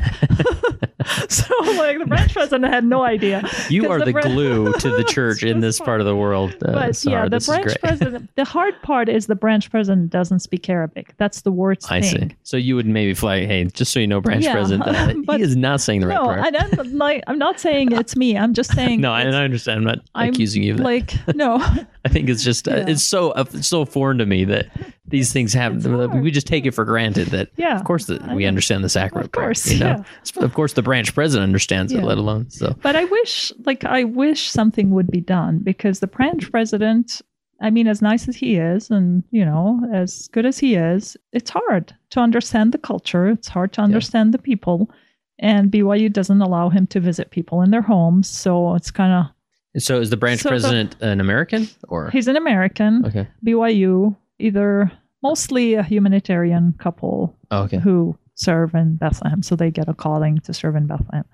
So like the branch president had no idea. You are the, the bre- glue to the church in this part of the world. Uh, but Sarah, yeah, the branch president, the hard part is the branch president doesn't speak Arabic. That's the worst I thing. see. So you would maybe flag, hey, just so you know, branch yeah, president, uh, but, he is not saying the right no, prayer. I don't, like, I'm not saying it's me. I'm just saying. No, I, I understand. I'm not I'm accusing you of that. Like, no. I think it's just, uh, yeah. it's so uh, it's so foreign to me that these things happen. We just take it for granted that, yeah, of course, that we understand the sacrament. Of course, prayer, you know? yeah. Of course, the branch president understands yeah. it, let alone so. But I wish, like, I wish something would be done, because the branch president, I mean, as nice as he is, and you know, as good as he is, it's hard to understand the culture. It's hard to understand yeah. the people, and B Y U doesn't allow him to visit people in their homes. So it's kind of. So is the branch so president the, an American, or he's an American? Okay. B Y U, either mostly a humanitarian couple oh, okay. who serve in Bethlehem, so they get a calling to serve in Bethlehem.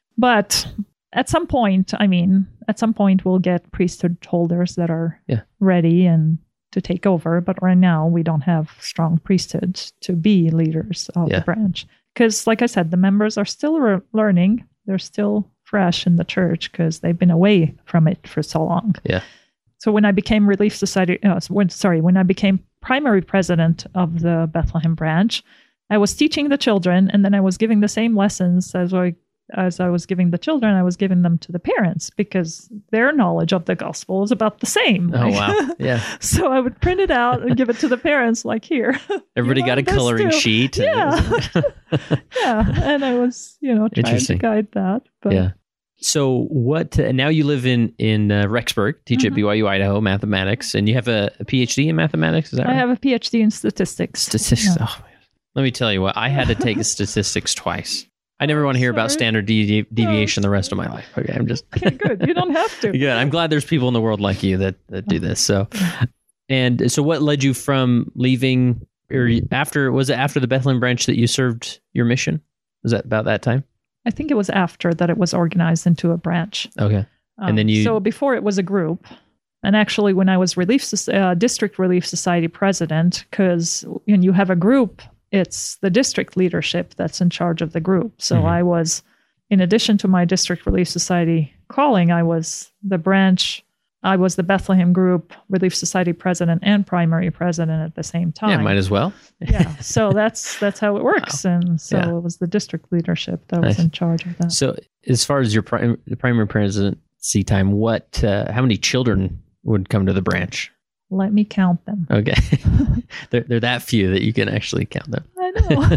But at some point, I mean, at some point we'll get priesthood holders that are yeah. ready and to take over. But right now we don't have strong priesthoods to be leaders of yeah. the branch, because, like I said, the members are still re- learning. They're still fresh in the church because they've been away from it for so long. Yeah. So when I became Relief Society, uh, when, sorry, when I became primary president of the Bethlehem branch, I was teaching the children, and then I was giving the same lessons as I as I was giving the children. I was giving them to the parents, because their knowledge of the gospel is about the same. Oh, wow. Yeah. So I would print it out and give it to the parents, like, here. Everybody got a coloring too. sheet. Yeah. Yeah. And I was, you know, trying to guide that. But. Yeah. So what, uh, now you live in, in uh, Rexburg, teach mm-hmm. at B Y U Idaho, mathematics, and you have a, a P H D in mathematics, is that I right? have a P H D in statistics. Statistics. Yeah. Oh, man. Let me tell you what, I had to take statistics twice. I never want to hear Sorry. about standard de- deviation no. the rest of my life. Okay, I'm just... Okay, good. You don't have to. Good. I'm glad there's people in the world like you that, that do this. So, and so what led you from leaving, or after, was it after the Bethlehem branch that you served your mission? Was that about that time? I think it was after that it was organized into a branch. Okay. Um, and then you... So before it was a group. And actually, when I was Relief uh, District Relief Society president, because when you have a group, it's the district leadership that's in charge of the group. So mm-hmm. I was, in addition to my District Relief Society calling, I was the branch, I was the Bethlehem Group Relief Society president and primary president at the same time. Yeah, might as well. Yeah, so that's that's how it works. Wow. And so yeah. it was the district leadership that nice. was in charge of that. So as far as your prim- the primary presidency time, what, uh, how many children would come to the branch? Let me count them. Okay. they're, they're that few that you can actually count them. I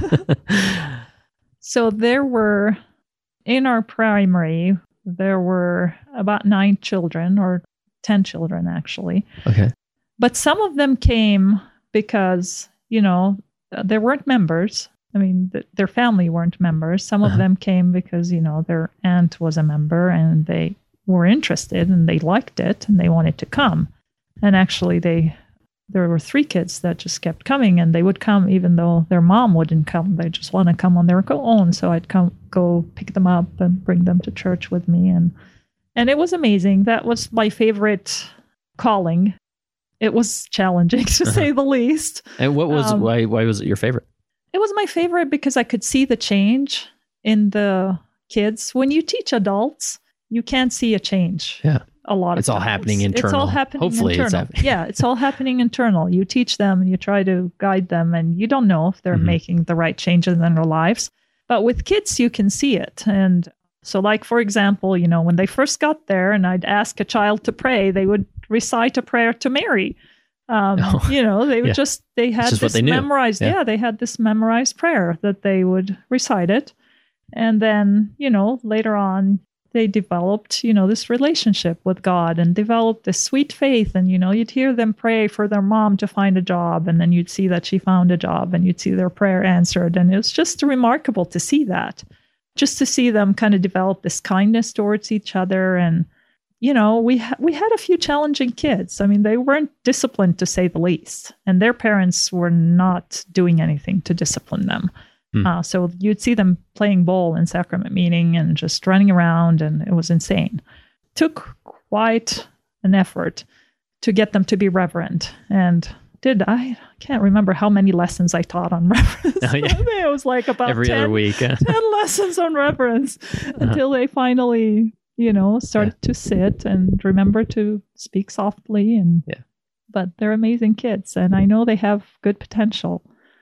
know. So there were, in our primary, there were about nine children, or ten children actually. Okay. But some of them came because, you know, they weren't members. I mean, th- their family weren't members. Some of uh-huh. them came because, you know, their aunt was a member and they were interested and they liked it and they wanted to come. And actually, they there were three kids that just kept coming, and they would come even though their mom wouldn't come. They just want to come on their own. So I'd come, go pick them up and bring them to church with me. And and it was amazing. That was my favorite calling. It was challenging, to uh-huh. say the least. And what was um, why why was it your favorite? It was my favorite because I could see the change in the kids. When you teach adults, you can't see a change. Yeah. a lot it's of all times. happening internal. It's all happening Hopefully internal. it's happening. Yeah, it's all happening internal. You teach them and you try to guide them, and you don't know if they're Mhm. making the right changes in their lives. But with kids, you can see it. And so, like, for example, you know, when they first got there and I'd ask a child to pray, they would recite a prayer to Mary. Um, Oh, you know, they would yeah. just, they had just what this they knew. memorized. Yeah. Yeah, they had this memorized prayer that they would recite it. And then, you know, later on, they developed, you know, this relationship with God and developed this sweet faith. And, you know, you'd hear them pray for their mom to find a job. And then you'd see that she found a job and you'd see their prayer answered. And it was just remarkable to see that, just to see them kind of develop this kindness towards each other. And, you know, we, ha- we had a few challenging kids. I mean, they weren't disciplined, to say the least. And their parents were not doing anything to discipline them. Hmm. Uh, so you'd see them playing ball in sacrament meeting and just running around, and it was insane. Took quite an effort to get them to be reverent. And did I can't remember how many lessons I taught on reverence. Oh, yeah. I think it was like about Every ten, other week. Yeah. ten lessons on reverence until they finally, you know, started to sit and remember to speak softly. And Yeah. But they're amazing kids, and I know they have good potential.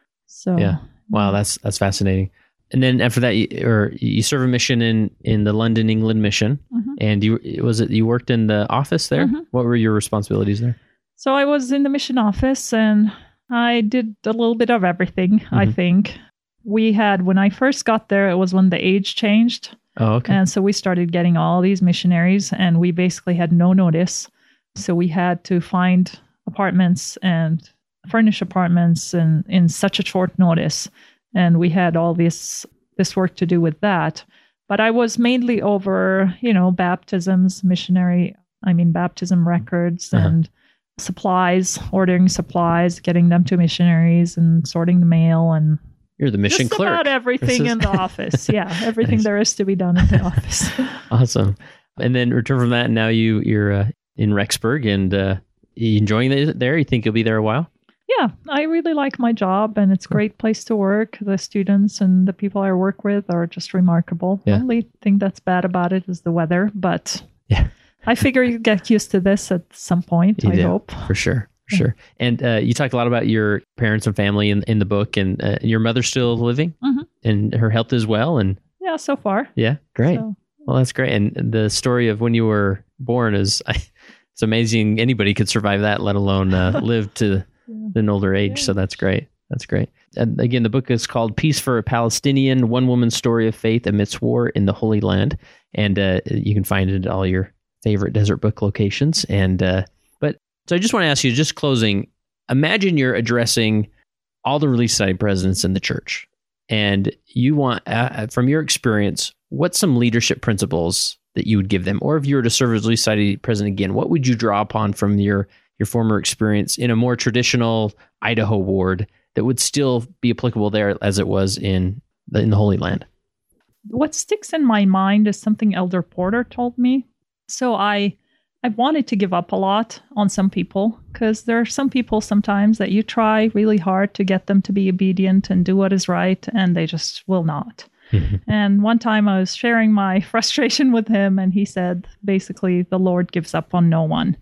So Yeah. Wow, that's that's fascinating. And then after that, you, or you serve a mission in, in the London, England mission, Mhm. and you was it you worked in the office there? Mhm. What were your responsibilities there? So I was in the mission office, and I did a little bit of everything. I Mhm. think we had, when I first got there, it was when the age changed, Oh, okay. and so we started getting all these missionaries, and we basically had no notice. So we had to find apartments and furnish apartments and in such a short notice. And we had all this this work to do with that. But I was mainly over, you know, baptisms, missionary, I mean, baptism records Uh-huh. and supplies, ordering supplies, getting them to missionaries and sorting the mail and You're the mission just clerk. about everything This is- in the office. Yeah, everything Nice. there is to be done in the office. Awesome. And then return from that, and now you you're uh, in Rexburg, and uh, you enjoying it there? You think you'll be there a while? Yeah, I really like my job, and it's a great place to work. The students and the people I work with are just remarkable. Yeah. The only thing that's bad about it is the weather, but Yeah. I figure you get used to this at some point, You I do. hope. For sure, for sure. And uh, you talked a lot about your parents and family in in the book, and uh, your mother's still living, Mhm. and her health as well. And Yeah, so far. yeah, great. So, Well, that's great. And the story of when you were born is it's amazing. Anybody could survive that, let alone uh, live to yeah. an older age. Yeah. So that's great. That's great. And again, the book is called Peace for a Palestinian, One Woman's Story of Faith Amidst War in the Holy Land. And uh, you can find it at all your favorite desert book locations. And uh, but so I just want to ask you, just closing, imagine you're addressing all the Relief Society presidents in the church. And you want, uh, from your experience, what's some leadership principles that you would give them? Or if you were to serve as Relief Society president again, what would you draw upon from your your former experience in a more traditional Idaho ward that would still be applicable there as it was in the, in the Holy Land? What sticks in my mind is something Elder Porter told me. So I I wanted to give up a lot on some people, because there are some people sometimes that you try really hard to get them to be obedient and do what is right, and they just will not. And one time I was sharing my frustration with him, and he said, basically, the Lord gives up on no one.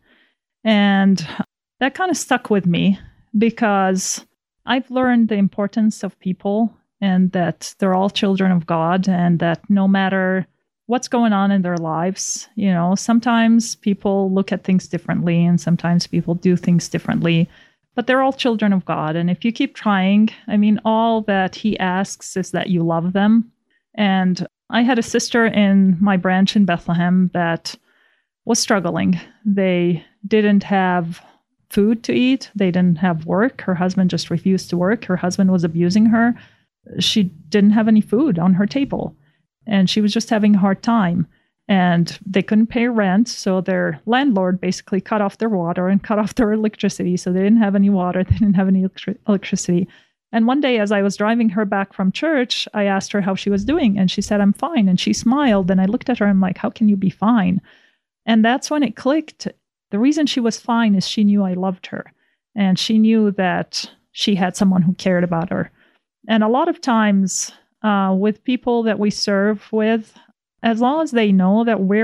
And that kind of stuck with me, because I've learned the importance of people, and that they're all children of God, and that no matter what's going on in their lives, you know, sometimes people look at things differently, and sometimes people do things differently, but they're all children of God. And if you keep trying, I mean, all that he asks is that you love them. And I had a sister in my branch in Bethlehem that was struggling. They didn't have food to eat. They didn't have work. Her husband just refused to work. Her husband was abusing her. She didn't have any food on her table, and she was just having a hard time. And they couldn't pay rent, so their landlord basically cut off their water and cut off their electricity. So they didn't have any water. They didn't have any electri- electricity. And one day, as I was driving her back from church, I asked her how she was doing, and she said, "I'm fine." And she smiled, and I looked at her, and I'm like, "How can you be fine?" And that's when it clicked. The reason she was fine is she knew I loved her, and she knew that she had someone who cared about her. And a lot of times uh, with people that we serve with, as long as they know that we're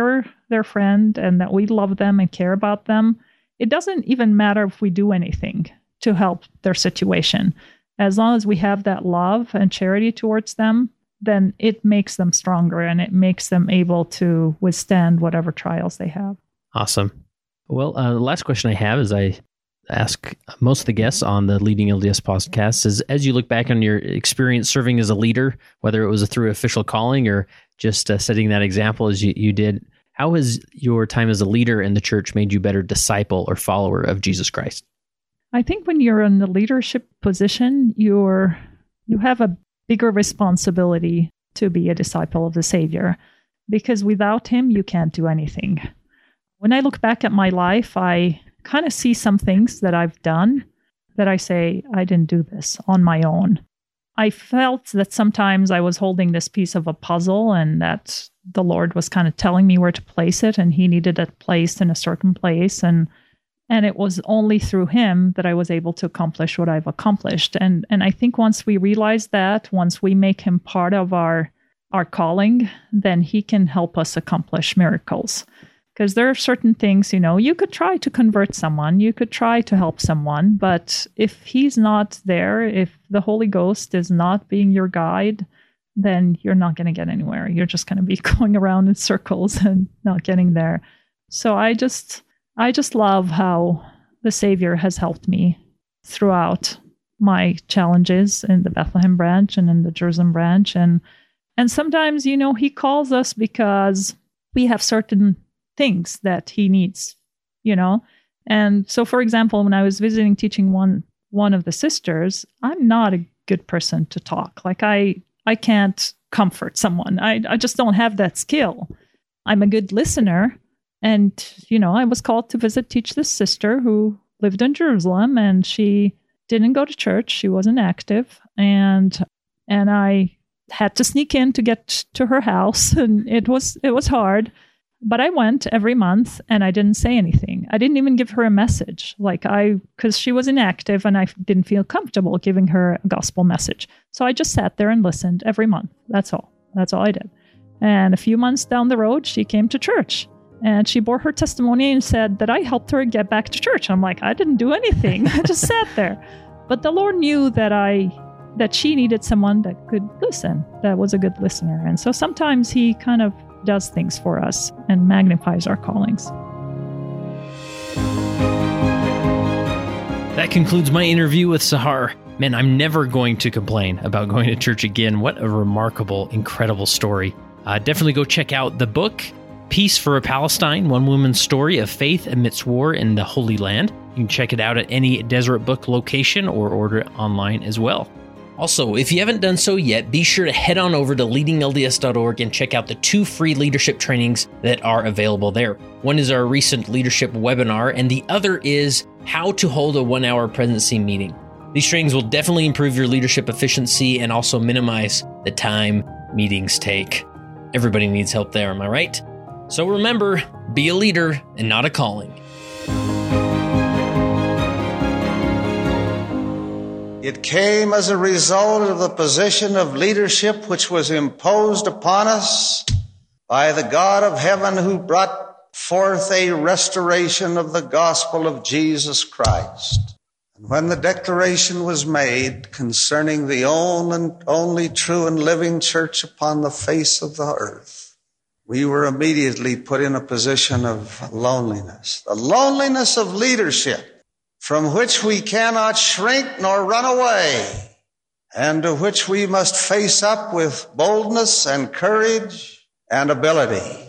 their friend and that we love them and care about them, it doesn't even matter if we do anything to help their situation. As long as we have that love and charity towards them, then it makes them stronger and it makes them able to withstand whatever trials they have. Awesome. Well, uh, the last question I have is I ask most of the guests on the Leading L D S podcast is, as you look back on your experience serving as a leader, whether it was through official calling or just uh, setting that example as you, you did, how has your time as a leader in the church made you better disciple or follower of Jesus Christ? I think when you're in the leadership position, you're you have a bigger responsibility to be a disciple of the Savior, because without him, you can't do anything. When I look back at my life, I kind of see some things that I've done that I say, I didn't do this on my own. I felt that sometimes I was holding this piece of a puzzle and that the Lord was kind of telling me where to place it, and he needed it placed in a certain place. And And it was only through him that I was able to accomplish what I've accomplished. And and I think once we realize that, once we make him part of our our calling, then he can help us accomplish miracles. Because there are certain things, you know, you could try to convert someone, you could try to help someone, but if he's not there, if the Holy Ghost is not being your guide, then you're not going to get anywhere. You're just going to be going around in circles and not getting there. So I just... I just love how the Savior has helped me throughout my challenges in the Bethlehem branch and in the Jerusalem branch. And and sometimes, you know, he calls us because we have certain things that he needs, you know. And so, for example, when I was visiting teaching one one of the sisters, I'm not a good person to talk. Like I I can't comfort someone. I, I just don't have that skill. I'm a good listener. And, you know, I was called to visit, teach this sister who lived in Jerusalem, and she didn't go to church. She wasn't active. And and I had to sneak in to get to her house. And it was it was hard. But I went every month and I didn't say anything. I didn't even give her a message. Like I, because she was inactive and I didn't feel comfortable giving her a gospel message. So I just sat there and listened every month. That's all. That's all I did. And a few months down the road, she came to church. And she bore her testimony and said that I helped her get back to church. I'm like, I didn't do anything. I just sat there. But the Lord knew that I that she needed someone that could listen, that was a good listener. And so sometimes he kind of does things for us and magnifies our callings. That concludes my interview with Sahar. Man, I'm never going to complain about going to church again. What a remarkable, incredible story. Uh, definitely go check out the book, Peace for a Palestine, One Woman's Story of Faith Amidst War in the Holy Land. You can check it out at any Deseret Book location or order it online as well. Also, if you haven't done so yet, be sure to head on over to leading L D S dot org and check out the two free leadership trainings that are available there. One is our recent leadership webinar, and the other is how to hold a one-hour presidency meeting. These trainings will definitely improve your leadership efficiency and also minimize the time meetings take. Everybody needs help there, am I right? So remember, be a leader and not a calling. It came as a result of the position of leadership which was imposed upon us by the God of heaven, who brought forth a restoration of the gospel of Jesus Christ. And when the declaration was made concerning the only, and only true and living church upon the face of the earth, we were immediately put in a position of loneliness, the loneliness of leadership, from which we cannot shrink nor run away, and to which we must face up with boldness and courage and ability.